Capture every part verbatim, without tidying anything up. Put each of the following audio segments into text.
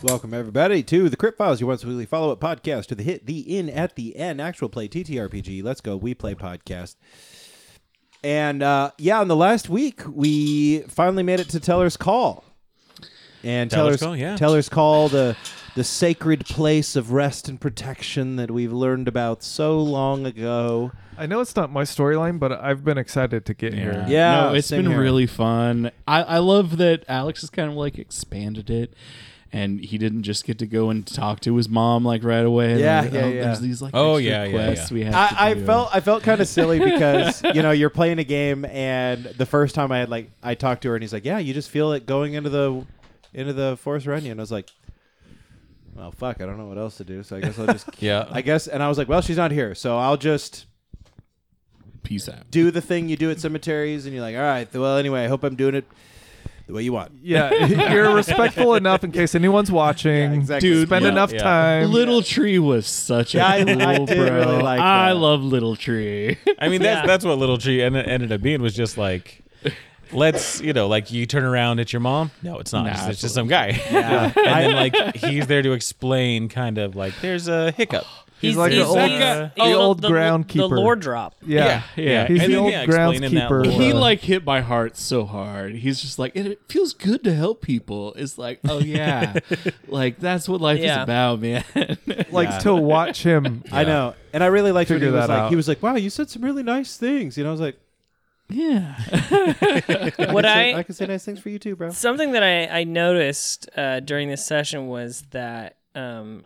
Welcome, everybody, to the Crypt Files, your once weekly follow-up podcast to the hit, the in at the end, actual play T T R P G. Let's go, we play podcast. And, uh, yeah, in the last week, we finally made it to Teller's Call. And Teller's, Teller's Call, yeah. Teller's Call, the, the sacred place of rest and protection that we've learned about so long ago. I know it's not my storyline, but I've been excited to get Yeah. here. Yeah, no, it's same been here. really fun. I, I love that Alex has kind of like expanded it, and he didn't just get to go and talk to his mom like right away. Yeah, Like, yeah, oh, yeah. There's these like Oh, extra yeah, yeah, quests yeah. we have. I, to I do. felt I felt kind of silly because you know you're playing a game and the first time I had like I talked to her and he's like, yeah, you just feel it going into the into the Forest Run, and I was like, well, fuck, I don't know what else to do, so I guess I'll just Yeah. I guess, and I was like, well, she's not here, so I'll just peace out. do the thing you do at cemeteries, and you're like, all right, well, anyway, I hope I'm doing it the way you want. Yeah, you're respectful enough in case anyone's watching. Yeah, exactly. Dude, spend yeah, enough yeah. time. Little Tree was such a Yeah, I- cool, I did bro. really like I that. love Little Tree. I mean, that's Yeah. that's what Little Tree ended, ended up being, was just like, let's, you know, like you turn around at your mom. No, it's not. Nah, it's, it's it's just some guy. Yeah. And then like he's there to explain kind of like there's a hiccup. He's like the he's, old- he's- the he's old the, groundkeeper. The lore drop. Yeah, Yeah, yeah. He's And the then, old yeah, explaining that groundskeeper. lore. He uh, like hit my heart so hard. He's just like, it feels good to help people. It's like, oh yeah, like that's what life Yeah. is about, man. like Yeah. to watch him. I know, and I really liked when he Figure was that like, out. he was like, wow, you said some really nice things, you know. I was like, yeah. What I, I, I can say nice things for you too, bro. something that I I noticed uh, during this session was that um,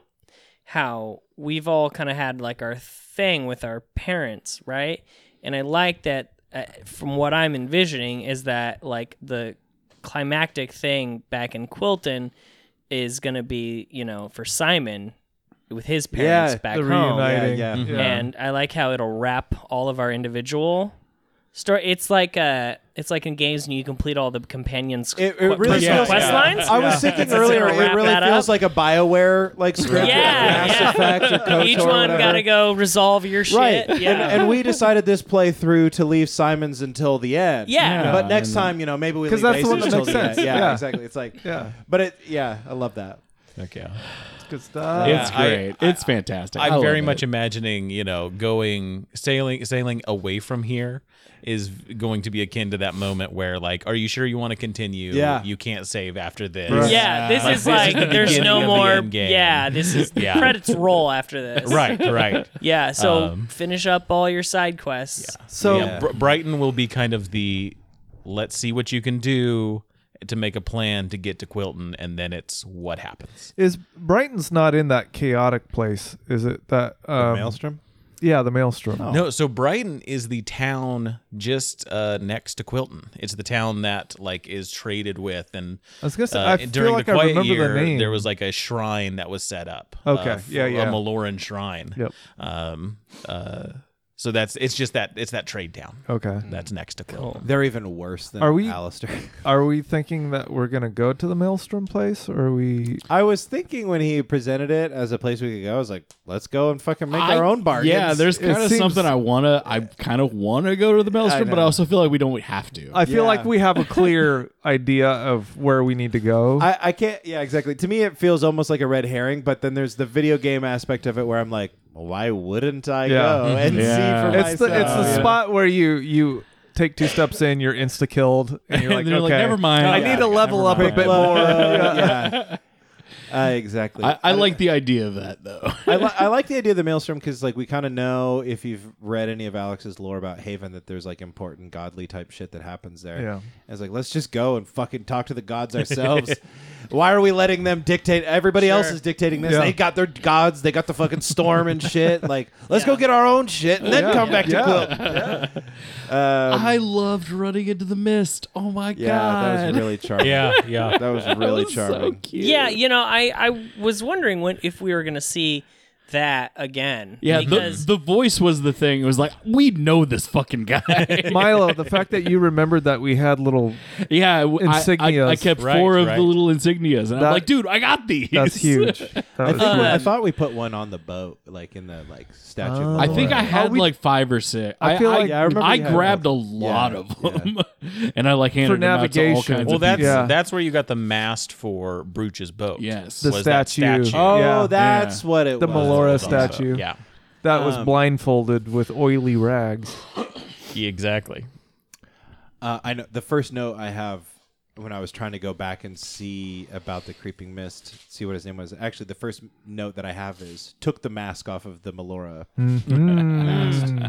how we've all kind of had like our thing with our parents, right? And I like that. Uh, from what I'm envisioning, is that like the climactic thing back in Quilton is going to be, you know, for Simon with his parents Yeah, back The home. reuniting. Yeah, yeah. Yeah. And I like how it'll wrap all of our individual story. It's like uh, it's like in games when you complete all the companions. It- it qu- really personal feels- quest yeah. lines. I was thinking It's earlier, gonna it wrap really that feels up. like a BioWare like script, Yeah, or Mass yeah. Effect or KOTOR Each or one whatever. got to go resolve your shit. Right, Yeah, and, and we decided this playthrough to leave Simons until the end. Yeah. Yeah. but next and- time, you know, maybe we 'Cause leave that's the one Aces that until makes the end. sense. Yeah, Yeah. exactly. It's like, Yeah, but it, yeah, I love that. Okay. it's good stuff. Yeah. It's I- great. it's fantastic. I I'm love very it. much imagining, you know, going sailing sailing away from here is going to be akin to that moment where, like, are you sure you want to continue? Yeah. You can't save after this. Right. yeah. This Like, is this like is the there's beginning no of the more. end game. Yeah, this is the Yeah. credits roll after this. Right, right. Yeah. So Um, finish up all your side quests. So yeah, Br- Brighton will be kind of the let's see what you can do to make a plan to get to Quilton, and then it's what happens. is Brighton's not in that chaotic place? Is it that um, Maelstrom. Yeah, the Maelstrom. Oh. No, so Brighton is the town just uh, next to Quilton. It's the town that like is traded with, and I was gonna say uh, I during feel like the I quiet remember year, the name. there was like a shrine that was set up. Okay, uh, yeah, yeah. a Maloran shrine. Yep. Um. Uh. So that's it's just that it's that trade town Okay. that's next to Quilton. They're even worse than Are we- Alistair. Are we thinking that we're gonna go to the Maelstrom place, or are we? I was thinking when he presented it as a place we could go, I was like, let's go and fucking make I- our own bargains. Yeah, there's It kind of seems- something I wanna. I kind of wanna go to the Maelstrom, but I know. also feel like we don't have to. I feel Yeah. like we have a clear idea of where we need to go. I, I can't. Yeah, exactly. To me, it feels almost like a red herring. But then there's the video game aspect of it, where I'm like, well, why wouldn't I Yeah. go and Yeah. see for it's the myself? it's the yeah. spot where you you take two steps in, you're insta killed, and you're like, And you're okay, like, never mind. I Yeah, need to level never up a mind. bit more. yeah. Uh, exactly. I, I like the idea of that though. I, li- I like the idea of the Maelstrom because, like, we kind of know if you've read any of Alex's lore about Haven that there's like important godly type shit that happens there. Yeah. And it's like, let's just go and fucking talk to the gods ourselves. Why are we letting them dictate? Everybody else is dictating this. Yeah. They got their gods. They got the fucking storm and shit. Like, let's go get our own shit and then Yeah. come back to Yeah. Quilt. Um, I loved running into the mist. Oh my yeah, god, that was really charming. Yeah, yeah. That was really That was so charming. cute. Yeah, you know, I, I was wondering when if we were going to see that again. Yeah, because the, the voice was the thing. It was like, we know this fucking guy. Milo, the fact that you remembered that we had little yeah, w- I- I, Insignias. I kept Right, four of right. the little insignias, and That- I'm like, dude, I got these. that's huge. That I, was think, huge. I thought we put one on the boat, like in the like statue. Oh. of I think I Malora. had we- like five or six. I I, feel I, like- Yeah, I remember I you had grabbed a one. lot Yeah, of them, and I like handed For them out to all navigation. kinds Well, of that's people. Yeah. that's where you got the mast for Brooch's boat. Yes. The was that statue. statue. Oh, Yeah. that's Yeah. what it The was. Melora Also, statue. Yeah. that was Um, blindfolded with oily rags. Yeah, exactly. Uh, I know the first note I have when I was trying to go back and see about the creeping mist, see what his name was. Actually, the first note that I have is took the mask off of the Melora. Mm.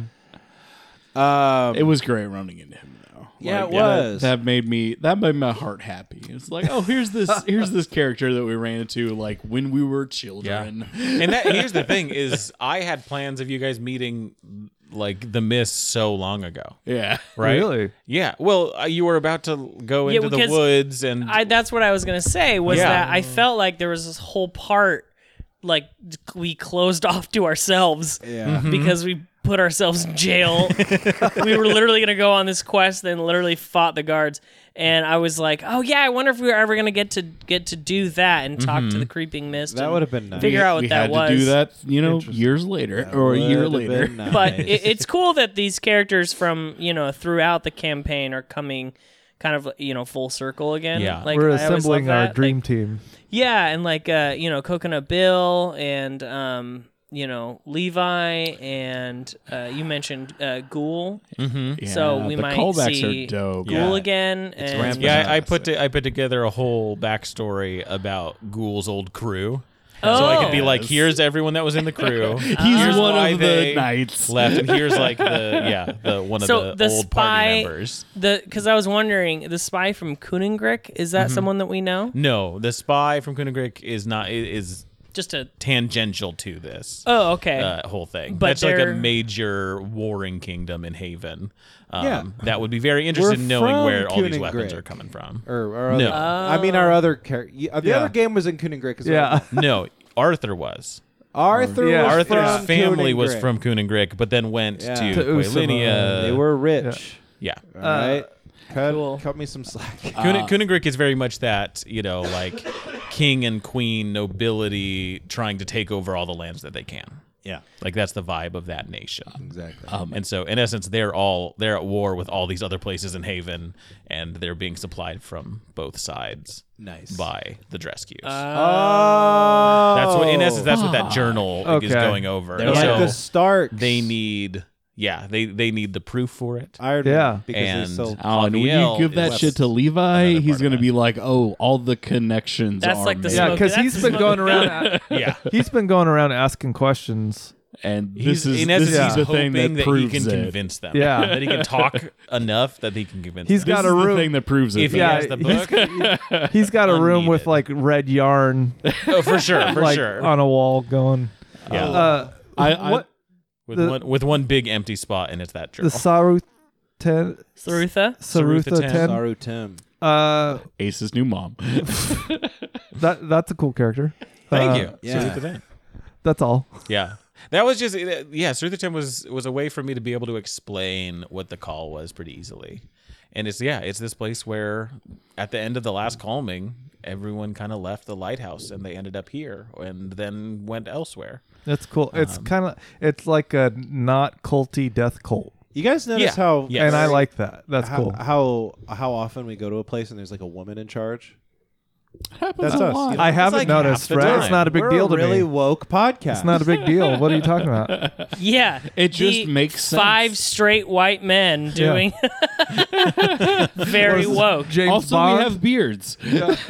Um, It was great running into him, though. Yeah, Like, it was. That, that made me. That made my heart happy. It's like, oh, here's this. Here's this character that we ran into, like when we were children. And that here's the thing is I had plans of you guys meeting like the Mist so long ago. Yeah. Right? Really? Yeah. Well, uh, you were about to go Yeah, into the because woods and I that's what I was gonna say was Yeah. that I felt like there was this whole part like we closed off to ourselves yeah. because we put ourselves in jail. We were literally gonna go on this quest, then literally fought the guards. And I was like, oh yeah, I wonder if we were ever gonna get to get to do that and talk to the creeping mist. That and would have been nice. figure out what we that had was. to do that, you know, Interesting. years later or a year Would have later. been nice. But it, it's cool that these characters from you know throughout the campaign are coming kind of you know full circle again. Yeah. like, We're I always assembling love our that. dream Like, team. yeah, and like uh, you know Coconut Bill and um, you know Levi and uh, you mentioned uh, Ghoul. Mhm. Yeah, So we the might callbacks see are dope. Ghoul Yeah. again. And ramping Yeah, up. I, I put to, I put together a whole backstory about Ghoul's old crew. Oh. So I could be like, Yes. here's everyone that was in the crew. He's Here's one why of they the knights. left, and here's like the yeah the one of So the, the old spy- party members. the because I was wondering the spy from Kuningrick, is that someone that we know? No, the spy from Kunigrick is not is Just a tangential to this oh okay. uh, whole thing. But That's like a they're- major warring kingdom in Haven. Um, Yeah. that would be very interested We're in knowing from where all these Kuningrick. weapons are coming from. Or, or No. other, I mean our other character. The Yeah. other game was in Kuningrick as Yeah. well. No, Arthur was. Arthur. Yeah. was Arthur's from family was Kuningrick. from Kuningrick, but then went Yeah. to To Usama. Quailinia. They were rich. yeah. All right. Cut, Cool. cut me some slack. Kun- Kuningrick is very much that, you know, like king and queen nobility trying to take over all the lands that they can. Yeah, Like that's the vibe of that nation. exactly. Um, And so, in essence, they're all they're at war with all these other places in Haven, and they're being supplied from both sides nice. by the Drescues. Oh, that's what, in essence, that's what that journal is Okay. going over. They're And like so the Starks. they need, yeah, they they need the proof for it. Iron Yeah. Man because And- they sold. Oh, and when you Javier give that is shit to Levi, another he's part going to of be that. like, "Oh, all the connections." That's are like the made. Yeah, smoke- because that's he's the been smoke. going around. Yeah. He's been going around asking questions. and He's, this is in essence, this he's is the hoping thing that, that, he proves can it. convince them. Yeah. that he can talk enough that he can convince He's them. got This a is the room. thing that proves it. If he Yeah, has the he's book, He's got a room with Unneeded. like red yarn, oh, for sure, for like sure. on a wall, going. yeah, Uh, I, I what with the- one with one big empty spot, and it's that the journal. Saru ten Sarutha. Sarutha Sarutha ten. Saru Tim. Uh, Ace's new mom. that that's a cool character. Thank Uh, you. yeah. Sarutha Ten. That's all. Yeah. That was just yeah. Sarutha Ten was was a way for me to be able to explain what the call was pretty easily, and it's yeah, it's this place where at the end of the last calming, everyone kind of left the lighthouse and they ended up here and then went elsewhere. That's cool. It's Um, kind of it's like a not culty death cult, You guys notice Yeah. how? Yes. and I like that. That's how, cool. How how often we go to a place and there's like a woman in charge? Happens That's a us, lot. you know? I haven't like half noticed, the right? It's time. not a big We're deal a to really me. woke podcast. It's not a big deal. What are you talking about? Yeah, It just the makes sense. Five straight white men doing very woke. James Also, Bond? we have beards.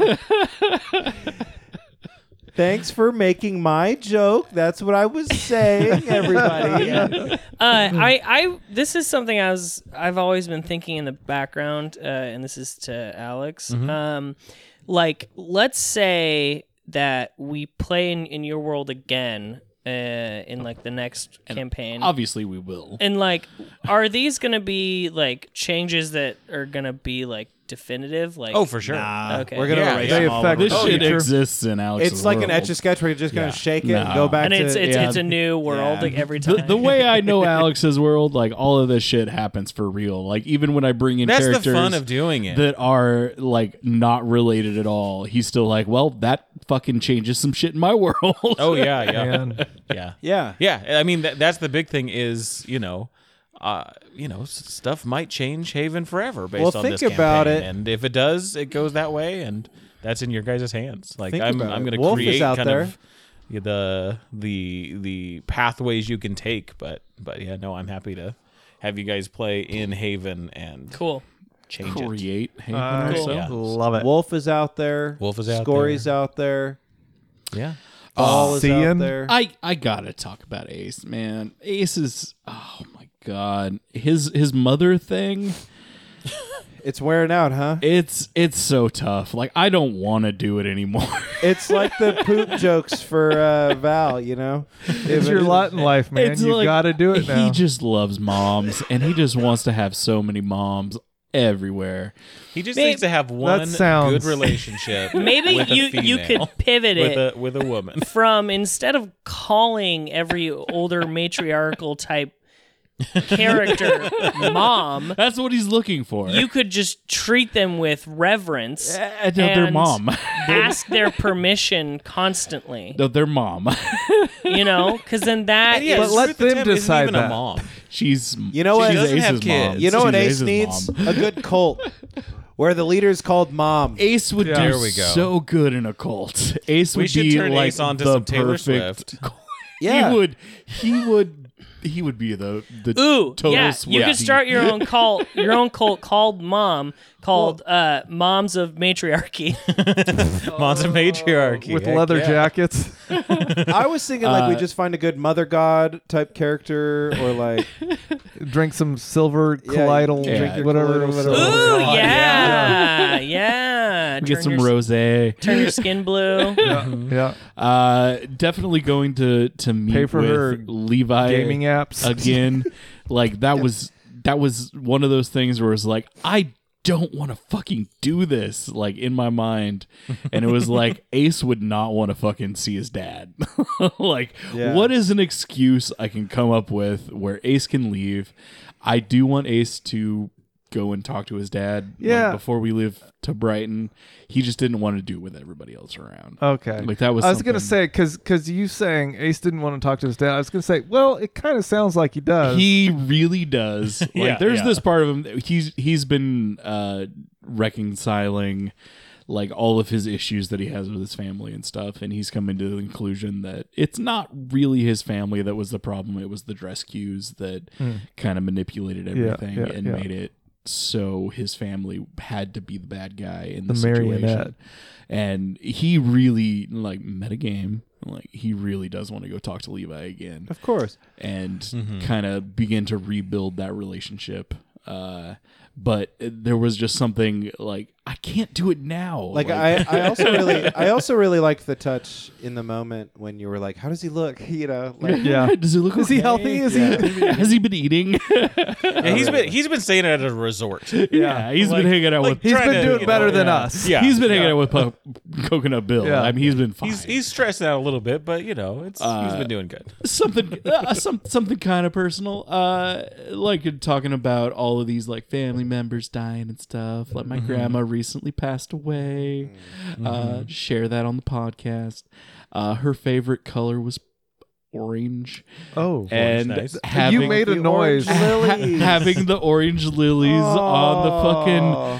Thanks for making my joke. That's what I was saying, everybody. Uh, I, I, this is something I was, I've always been thinking in the background, uh, and this is to Alex. Um, like, let's say that we play in, in your world again, uh, in like the next campaign. Obviously, we will. And like, are these gonna be like changes that are gonna be like definitive? Like, Oh, for sure. Nah, Okay. we're gonna Yeah, erase yeah. them They all affect over. This Oh, shit yeah. exists in Alex's It's like an world. etch a sketch where you're just gonna Yeah. shake it No. and go back and to. it's it's yeah. it's a new world Yeah. like every The, time. the way I know Alex's world, like all of this shit happens for real. Like even when I bring in That's the characters fun of doing it. that are like not related at all, he's still like, well, that fucking changes some shit in my world. oh yeah, yeah, And yeah, yeah. yeah. I mean, that, that's the big thing. Is you know. Uh, you know, s- stuff might change Haven forever based Well, on think this about campaign. it. And if it does, it goes that way, and that's in your guys' hands. Like Think I'm, about I'm it. going to Wolf is create out kind there. of the the the pathways you can take. But but yeah, no, I'm happy to have you guys play in Haven and Cool. change it. Create Haven I or Cool. so. Yeah. love it. Wolf is out there. Wolf is out Scory's there. out there. Yeah. Ball is out Cian? there. I I gotta talk about Ace, man. Ace is oh my god, his his mother thing. It's wearing out, huh? It's it's so tough. Like I don't want to do it anymore. It's like the poop jokes for uh, Val, you know? It's your lot in life, man. It's You like, got to do it now. He just loves moms, and he just wants to have so many moms everywhere. He just Maybe- needs to have one sounds- good relationship. Maybe with a you you female. could pivot with it a with a woman. from instead of calling every older matriarchal type character mom, That's what he's looking for. you could just treat them with reverence. Uh, no, their and mom. ask their permission constantly. No, their mom. You know, because then that Yeah, But is- let Ruth the them Temp isn't decide even that. a mom. She's You know what? She's She doesn't have Ace's kids. mom. You know what She's Ace Ace's needs? mom. A good cult where the leader's called Mom. Ace would Yeah. do There we go. so good in a cult. Ace We would should be turn like Ace onto the some Taylor perfect. Swift. Yeah. He would. He would. He would be the the Ooh, total yeah, Swiftie. you could start your own cult, your own cult called Mom, called uh, Moms of Matriarchy. Moms of matriarchy. with Heck leather yeah. jackets. I was thinking like we Uh, just find a good mother god type character or like Drink some silver Yeah, colloidal, you drink your whatever. colloidal whatever. silver. Ooh, God, yeah, yeah. Get Turn some your, rosé. Turn your skin blue. Yeah, yeah. Uh, definitely going to to meet Pay for with her Levi Gaming apps. again. Like that was that was one of those things where it's like I don't want to fucking do this, like in my mind, and it was like Ace would not want to fucking see his dad. Like, Yeah. what is an excuse I can come up with where Ace can leave? I do want Ace to go and talk to his dad. like, Yeah. before we leave to Brighton, he just didn't want to do it with everybody else around. Okay. Like that was. I was gonna something- say because because you saying Ace didn't want to talk to his dad. I was gonna say, well, it kind of sounds like he does. He really does. Like Yeah, there's yeah. this part of him that he's he's been uh reconciling like all of his issues that he has with his family and stuff, and he's coming to the conclusion that it's not really his family that was the problem, it was the dress cues that kind of manipulated Yeah, everything yeah, and yeah. made it so his family had to be the bad guy in the, The situation. marionette. And he really like metagame. Like he really does want to go talk to Levi again Of course. and Mm-hmm. kind of begin to rebuild that relationship. Uh, but there was just something like I can't do it now. Like I, I also really I also really liked the touch in the moment when you were like, how does he look? You know, like Yeah. does he look? Is he okay? healthy? Is Yeah. he? Has he been eating? Yeah, he's been he's been staying at a resort. yeah, he's Like- been hanging out like with. He's trying been to, doing you better know, than yeah. us. Yeah, he's been hanging yeah. out with Po- Coconut Bill. Yeah. I mean, he's been fine. He's he's stressing out a little bit, but you know, it's he's Uh, been doing good. something uh, some, something kind of personal uh like talking about all of these like family members dying and stuff like my grandma recently passed away. Uh share that on the podcast. Uh her favorite color was orange, Oh, and nice. having you made a the noise. orange ha- lilies. having the orange lilies on the fucking Oh.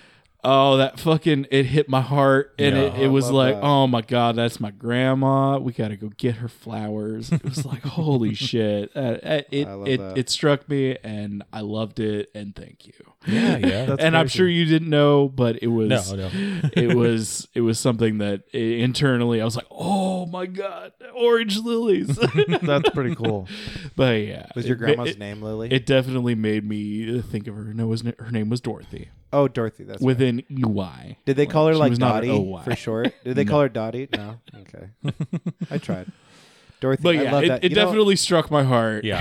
oh, that fucking, it hit my heart. And Yeah. it, I it was love like, that. oh my God, that's my grandma. We got to go get her flowers. It was like, holy shit. Uh, uh, it, I love it, that. it struck me and I loved it. And thank you. Yeah, yeah. That's and I'm crazy. sure you didn't know, but it was, No, no. it was, it was something that i- internally I was like, oh my God, orange lilies. That's pretty cool. But yeah. Was your it- grandma's it, name Lily? It definitely made me think of her. No, was her name was Dorothy oh, Dorothy. That's with right. an E Y. Did they call her she like was not an Dottie O Y. for short? Did they No. call her Dottie? No. Okay. I tried. Dorothy. But I yeah, love it, that. it You know, definitely struck my heart. Yeah.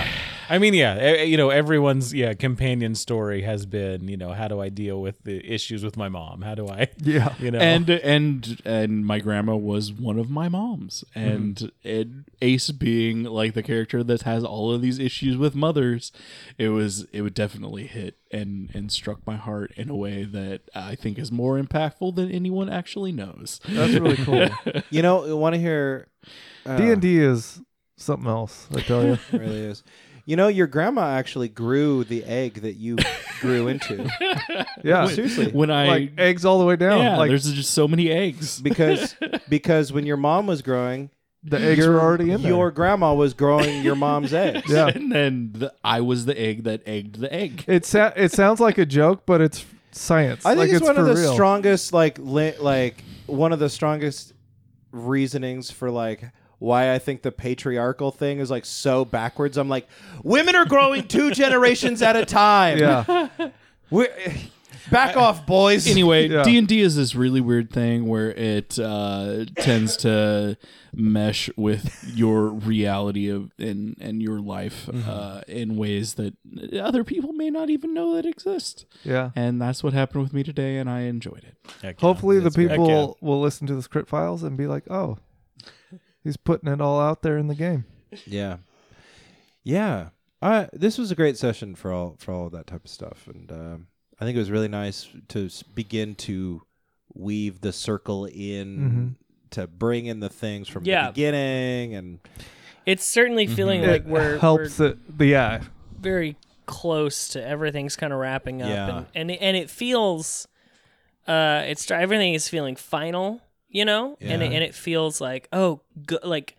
I mean, yeah, eh, you know, everyone's yeah companion story has been, you know, how do I deal with the issues with my mom? How do I, Yeah. you know, And and and my grandma was one of my moms, and Mm-hmm. it, Ace being like the character that has all of these issues with mothers, it was it would definitely hit and and struck my heart in a way that I think is more impactful than anyone actually knows. That's really cool. You know, want to hear uh, D and D is something else, I tell you. It really is. You know, your grandma actually grew the egg that you grew into. Yeah. Seriously. When I Like eggs all the way down. yeah, like there's just so many eggs. Because because when your mom was growing, the eggs your, were already in there. your grandma was growing your mom's eggs. Yeah. And then the, I was the egg that egged the egg. It sa- it sounds like a joke, but it's science. I think like it's, one of for the real. strongest, like, li- like one of the strongest reasonings for like why I think the patriarchal thing is like so backwards. I'm like, women are growing two generations at a time. Yeah. We're, back off, boys. Anyway, Yeah. D and D is this really weird thing where it uh, tends to mesh with your reality of and and your life uh, in ways that other people may not even know that exist. Yeah. And that's what happened with me today, and I enjoyed it. Heck yeah. Hopefully the That's great. people Heck will listen to the script files and be like, "Oh, he's putting it all out there in the game." Yeah, yeah. Uh, this was a great session for all for all of that type of stuff, and um, I think it was really nice to s- begin to weave the circle in to bring in the things from Yeah. the beginning, and It's certainly feeling like It we're, we're helps it. But yeah. very close to everything's kind of wrapping up, Yeah. and and it, and it feels, uh, it's everything is feeling final, you know, and it, Yeah. and it feels like oh, go, like.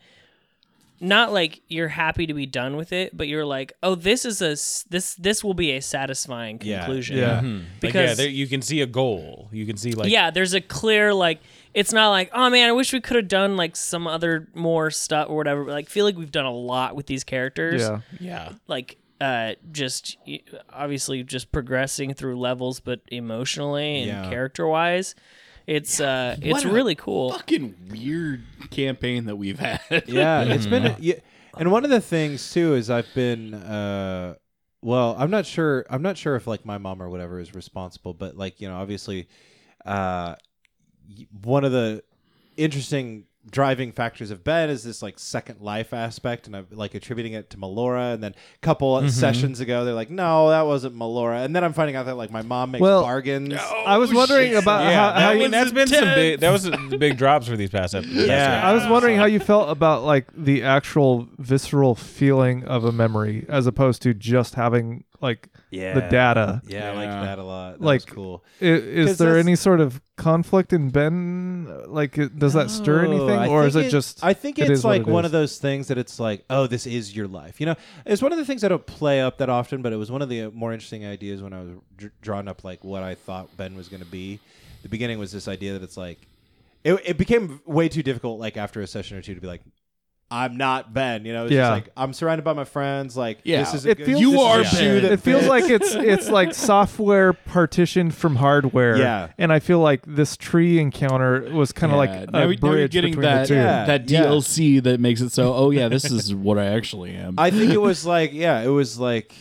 Not like you're happy to be done with it, but you're like, oh, this is a s- this this will be a satisfying Yeah. conclusion. Yeah. Mhm. Like, Because- yeah, there, you can see a goal. You can see like yeah, there's a clear like. It's not like, oh man, I wish we could have done like some other more stuff or whatever. But, like, feel like we've done a lot with these characters. Yeah. yeah. Like, uh, just y- obviously just progressing through levels, but emotionally and Yeah. character wise, it's uh, it's What a really cool. Fucking weird campaign that we've had. yeah, it's been. A, yeah, and one of the things too is I've been. Uh, well, I'm not sure. I'm not sure if like my mom or whatever is responsible, but like you know, obviously, uh, y- one of the interesting driving factors of Ben is this like second life aspect, and I'm like attributing it to Melora. And then a couple sessions ago, they're like, "No, that wasn't Melora." And then I'm finding out that like my mom makes Well, bargains. I was wondering about Yeah, how, that- how I you. mean that's been some big. That was the big drops for these past episodes. Yeah. I was wondering how you felt about like the actual visceral feeling of a memory, as opposed to just having like Yeah, the data. Yeah, I liked Yeah. that a lot. That Like- was cool. I- Is 'Cause there that's- any sort of conflict in Ben? Like, it- does that stir No, anything, I or is think it just? I think it it's is what like it one is? of those things that it's like, oh, this is your life. You know, it's one of the things I don't play up that often, but it was one of the uh, more interesting ideas when I was dr- drawing up like what I thought Ben was going to be. The beginning was this idea that it's like, it, it became way too difficult. Like after a session or two, to be like, I'm not Ben. You know, it's Yeah. just like I'm surrounded by my friends. Like Yeah. this is a It good, feels- this You is a are shoe Ben. that It feels fits. like it's it's like software partitioned from hardware. Yeah. and I feel like this tree encounter was kind of Yeah, like now a we- now you're bridge getting between that the two. Yeah. that D L C that makes it so. Oh yeah, this is what I actually am. I think it was like, yeah, it was like,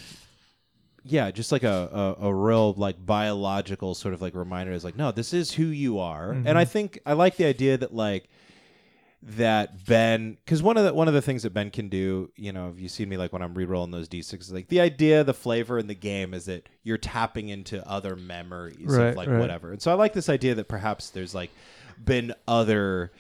yeah, just like a, a, a real like biological sort of like reminder is like, no, this is who you are. Mm-hmm. And I think I like the idea that like that Ben, because one of the one of the things that Ben can do, you know, if you see me like when I'm re-rolling those D sixes, like the idea, the flavor in the game is that you're tapping into other memories Right, of like right. whatever. And so I like this idea that perhaps there's like been other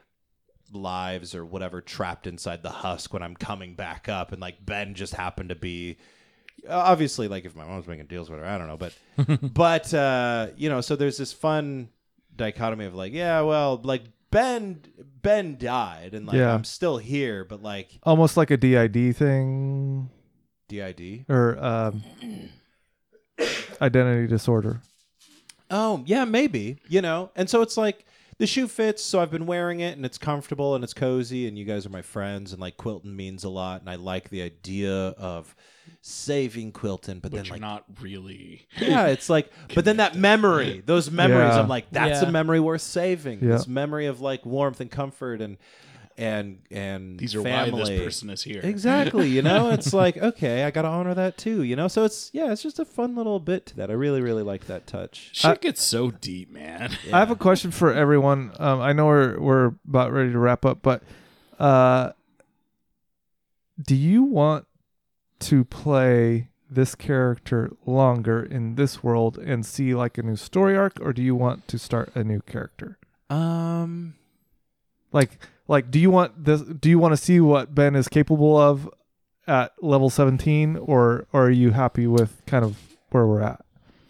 lives or whatever trapped inside the husk when I'm coming back up, and like Ben just happened to be obviously like if my mom's making deals with her, I don't know, but but uh you know, so there's this fun dichotomy of like, yeah, well, like Ben Ben died and like Yeah. I'm still here, but like Almost like a D I D thing, D I D. or um, identity disorder. Oh, yeah, maybe, you know. And so it's like the shoe fits, so I've been wearing it and it's comfortable and it's cozy and you guys are my friends and like Quilton means a lot and I like the idea of saving Quilton, but, but then you're like not really. yeah, it's like but then that memory, those memories, Yeah. I'm like that's Yeah. a memory worth saving. Yeah. This memory of like warmth and comfort and and and These are family. why this person is here. Exactly, you know, it's like, okay, I gotta honor that too, you know. So it's yeah, it's just a fun little bit to that. I really, really like that touch. Shit I- gets so deep, man. I have a question for everyone. Um, I know we're we're about ready to wrap up, but uh, do you want to play this character longer in this world and see like a new story arc, or do you want to start a new character? Um, Like, like, do you want this? Do you want to see what Ben is capable of at level seventeen, or, or are you happy with kind of where we're at?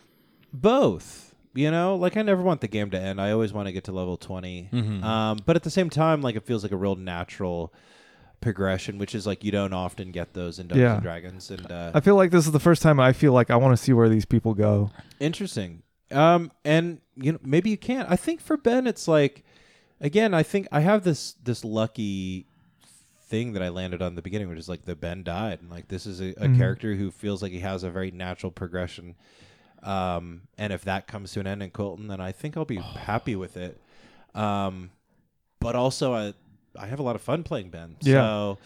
both. You know, like I never want the game to end. I always want to get to level twenty. Mhm. Um, but at the same time, like it feels like a real natural progression, which is like you don't often get those in Dungeons Yeah. and Dragons. And uh, I feel like this is the first time I feel like I want to see where these people go. interesting. Um, and you know, maybe you can't. I think for Ben, it's like, again, I think I have this this lucky thing that I landed on in the beginning, which is like the Ben died, and like this is a, a Mhm. character who feels like he has a very natural progression. Um, and if that comes to an end in Quilton, then I think I'll be happy with it. Um, but also I I have a lot of fun playing Ben. Yeah. So,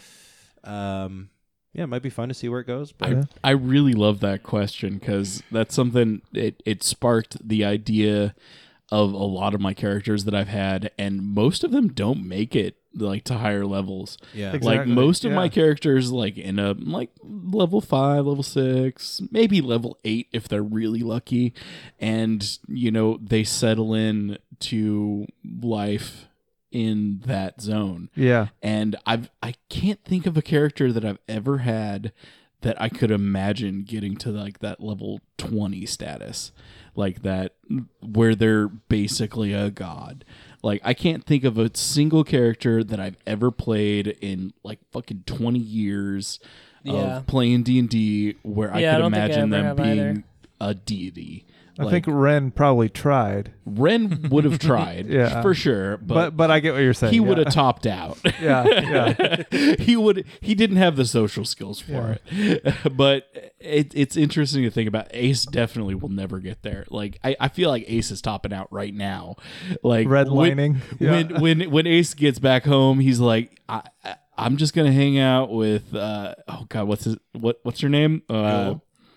um, yeah, it might be fun to see where it goes. But Yeah. I really love that question because that's something it, it sparked the idea of a lot of my characters that I've had, and most of them don't make it like to higher levels. yeah, Exactly. Like most of my yeah. characters like end up like level five, level six, maybe level eight if they're really lucky, and you know they settle in to life in that zone. Yeah. And I've I can't think of a character that I've ever had that I could imagine getting to like that level twenty status, like that where they're basically a god. Like I can't think of a single character that I've ever played in like fucking twenty years Yeah. of playing D and D where I Yeah, I could don't think I imagine ever them have being either. a deity. I Like, think Ren probably tried, Ren would have tried, Yeah. for sure, but but, but, I get what you're saying. he would yeah. have topped out. Yeah, yeah. he would. He didn't have the social skills for it. But it, it's interesting to think about. Ace definitely will never get there. Like I, I feel like Ace is topping out right now. Like Redlining. When, Yeah. when when when Ace gets back home, he's like, I, I, I'm just gonna hang out with. Uh, oh God, what's his what What's her name? Uh,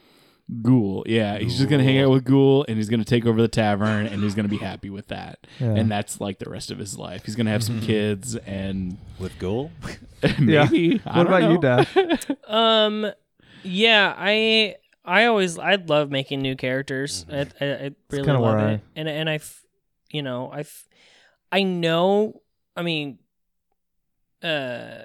Ghoul. Yeah, he's just gonna hang out with Ghoul, and he's gonna take over the tavern, and he's gonna be happy with that. Yeah. And that's like the rest of his life. He's gonna have some kids, and with Ghoul. maybe. I What don't about you, know. Dad? Um, yeah, I I always I love making new characters. I, I, I really kinda love where it, and and I, f- you know, I, f- I know. I mean, uh,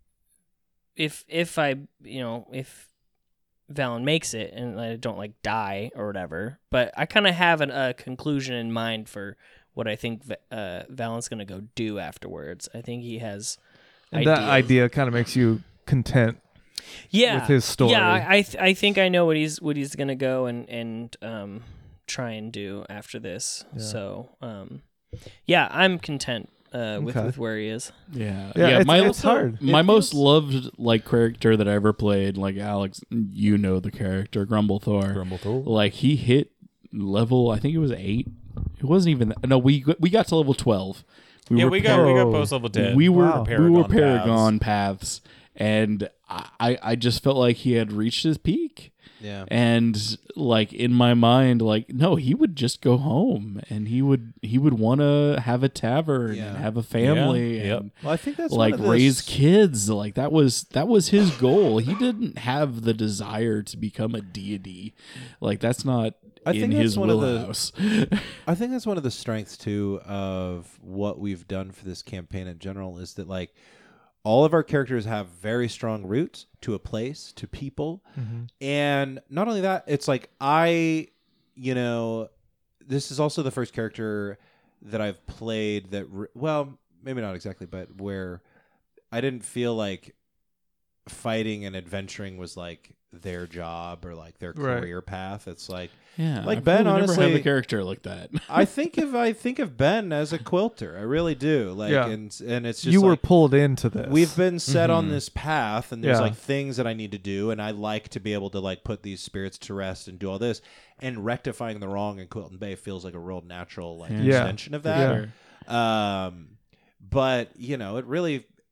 if if I you know if Valen makes it and I don't like die or whatever, but I kind of have an, a conclusion in mind for what I think uh, Valen's gonna go do afterwards. I think he has. And that ideas. idea kind of makes you content yeah, with his story. Yeah, I I, th- I think I know what he's what he's gonna go and and um try and do after this. Yeah. So um yeah, I'm content uh with, Okay. with where he is. Yeah, Yeah, it's- my, it's hard. My It most feels- loved like character that I ever played, like Alex, you know the character Grumble Thor. Grumble Thor. Like he hit level, I think it was eight. It wasn't even that. No, we we got to level twelve. Yeah, were we got we got Oh. post level ten. we were Wow. we were Paragon Paragon paths, and I I just felt like he had reached his peak. Yeah. And like in my mind, like no, he would just go home, and he would he would want to have a tavern Yeah. and have a family, Yeah, yep. and Well, I think that's like one of the raise s- kids. Like that was that was his goal. He didn't have the desire to become a deity. Like that's not I in think that's his one of the- wheelhouse. I think that's one of the strengths too of what we've done for this campaign in general is that like all of our characters have very strong roots to a place, to people. And not only that, it's like I, you know, this is also the first character that I've played that, re- well, maybe not exactly, but where I didn't feel like fighting and adventuring was like their job or like their Right. career path. It's like, Yeah, Like I Ben, probably never honestly- have a character like that. I think of I think of Ben as a quilter. I really do. Like, Yeah. and and it's just you were like, pulled into this. we've been set on Mhm. this path, and there's Yeah. like things that I need to do, and I like to be able to like put these spirits to rest and do all this. And rectifying the wrong in Quilton Bay feels like a real natural like Yeah. Yeah. extension of that. Yeah. Um, but you know, it really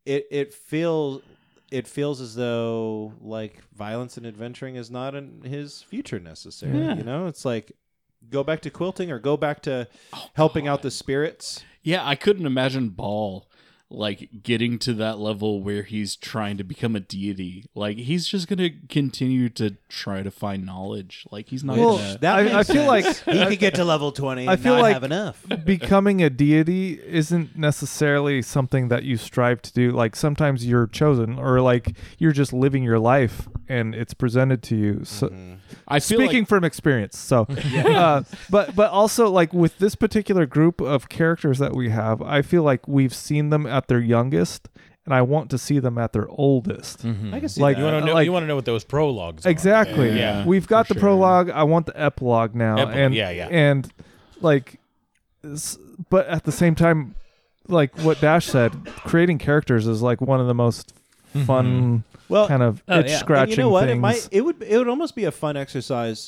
it it feels it feels as though like violence and adventuring is not in his future necessarily. Yeah. You know, it's like go back to quilting or go back to helping out the spirits. Yeah, I couldn't imagine Ball like getting to that level where he's trying to become a deity. Like he's just gonna continue to try to find knowledge. Like he's not Well, gonna. That I- makes I feel like- sense. he could get to level twenty. I and feel not like- have enough. Becoming a deity isn't necessarily something that you strive to do. Like sometimes you're chosen, or like you're just living your life and it's presented to you. So Mm-hmm. I feel speaking like from experience, so uh, but but also like with this particular group of characters that we have, I feel like we've seen them at their youngest, and I want to see them at their oldest. Mhm. I can see Like- that. You want to know? like- you want to know what those prologues are. Exactly. Yeah. Yeah, We've got for the sure. prologue. I want the epilogue now. Epilogue, and yeah, yeah. And like, s- but at the same time, like what Dash said, creating characters is like one of the most fun well, kind of Oh, itch yeah. scratching and you know what? things. It might. It would. It would almost be a fun exercise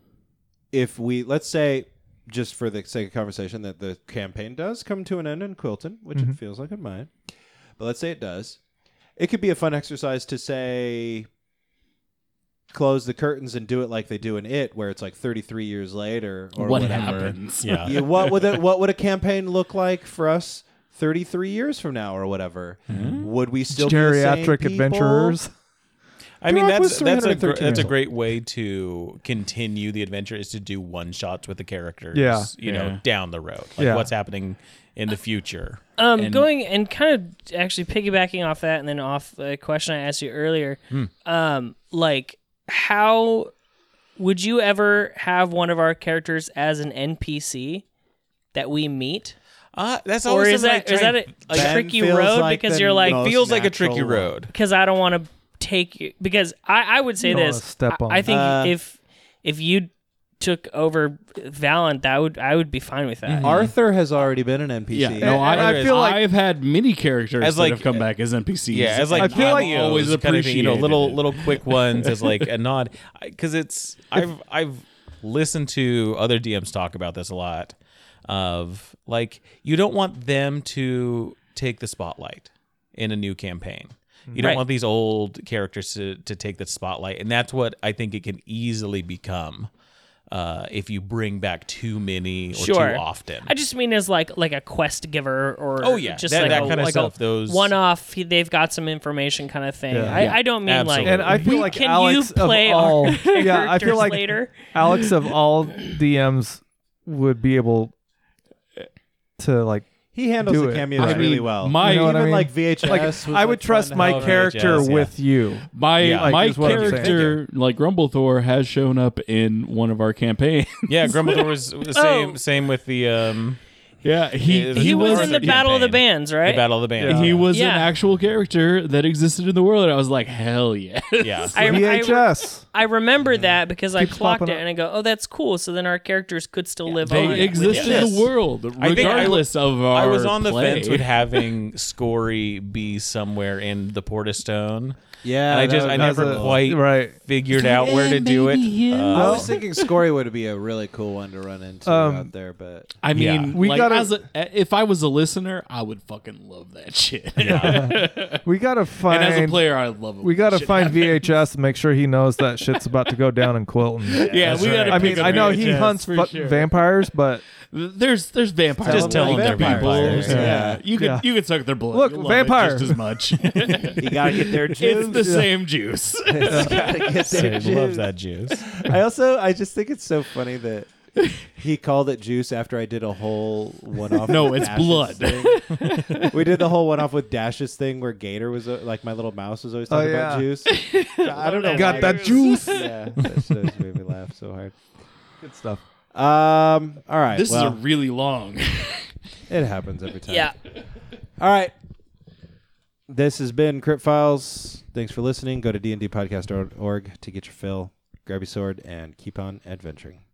if we, let's say, just for the sake of conversation, that the campaign does come to an end in Quilton, which Mm-hmm. it feels like it might. But let's say it does. It could be a fun exercise to say, close the curtains and do it like they do in It, where it's like thirty-three years later or what whatever. happens? Yeah. Yeah, what would it, what would a campaign look like for us thirty-three years from now or whatever? Would we still be the same Geriatric people? adventurers. I mean, Duroc was that's that's a gr- three hundred thirteen that's a years old. great way to continue the adventure is to do one shots with the characters. Yeah. you know, Yeah. down the road, like Yeah. what's happening in the future. Um, And- going and kind of actually piggybacking off that, and then off a question I asked you earlier. Um, like how would you ever have one of our characters as an N P C that we meet? Uh, that's Or always is something that I is try that and- a, a Ben tricky feels road like because the you're like most feels like a natural tricky one. road. because I don't want to take you because I, I would say You don't this. wanna step I, on I think Uh, if if you took over Valent, that would I would be fine with that. Arthur has already been an N P C. Yeah, no, And I, I feel like- I've had many characters As that like- have come back as N P Cs. Yeah, as like I feel like- cameos, always kind of thing, you know, appreciated little it. little quick ones as like a nod, because it's I've I've listened to other D Ms talk about this a lot. Of like, you don't want them to take the spotlight in a new campaign. You don't Right. want these old characters to, to take the spotlight, and that's what I think it can easily become uh, if you bring back too many or Sure. too often. I just mean as like like a quest giver or Oh, yeah, just that- like that a, kinda like stuff, a those- one off. They've got some information kind of thing. Yeah. I, Yeah. I don't mean Absolutely. like. And I feel we- like can Alex you play of all, our yeah, I feel characters like later? Alex of all D Ms would be able to like. He handles Do the it. cameos I really mean, well. my- You know what Even I mean? like V H S. Like was, I like, would fun trust to my have. character V H S, yeah. with you. My Yeah. Like, my is what I'm saying. character, like Grumblethor, has shown up in one of our campaigns. yeah, Grumbledore was the same. Same with the um, yeah, he Yeah, he, He was was in the campaign. Battle of the Bands, right? the Battle of the Band. Yeah. he was Yeah. an actual character that existed in the world, and I was like, hell yeah. Yeah. I, V H S. I, I remember that because I Keeps clocked popping it up. and I go, oh, that's cool. So then our characters could still live They on. exist with in this. the world, I think I regardless of our I was on the play. fence with having Scory be somewhere in the Portastone. Yeah, And I that just would I be never cool. quite Right. figured out where to do it. I Uh, was thinking Scory would be a really cool one to run into Um, out there, but I mean, Yeah. We like, gotta- as a, if I was a listener, I would fucking love that shit. We gotta find. and as a player, I love it. we when gotta shit find happens. V H S and make sure he knows that shit's about to go down in Quilton. Yeah, That's we right. gotta. I pick mean, up I know he V H S hunts for fu- sure. vampires, but There's there's vampires. Just tell like them they're people. vampires. Yeah. Yeah. you can Yeah. you can suck their blood. Look, You'll love vampire. it just as much. you gotta get their juice. it's the same juice. It's gotta get their Sage juice. loves that juice. I also, I just think it's so funny that he called it juice after I did a whole one-off. No, with it's Dash's blood. thing. We did the whole one-off with Dash's thing where Gator was uh, like my little mouse was always talking Oh, yeah. about juice. I don't know. got why that juice. Yeah, that shit always made me laugh so hard. Good stuff. Um. All right. This well, is a really long. it happens every time. Yeah. All right. This has been Crypt Files. Thanks for listening. Go to d n d podcast dot org to get your fill. Grab your sword and keep on adventuring.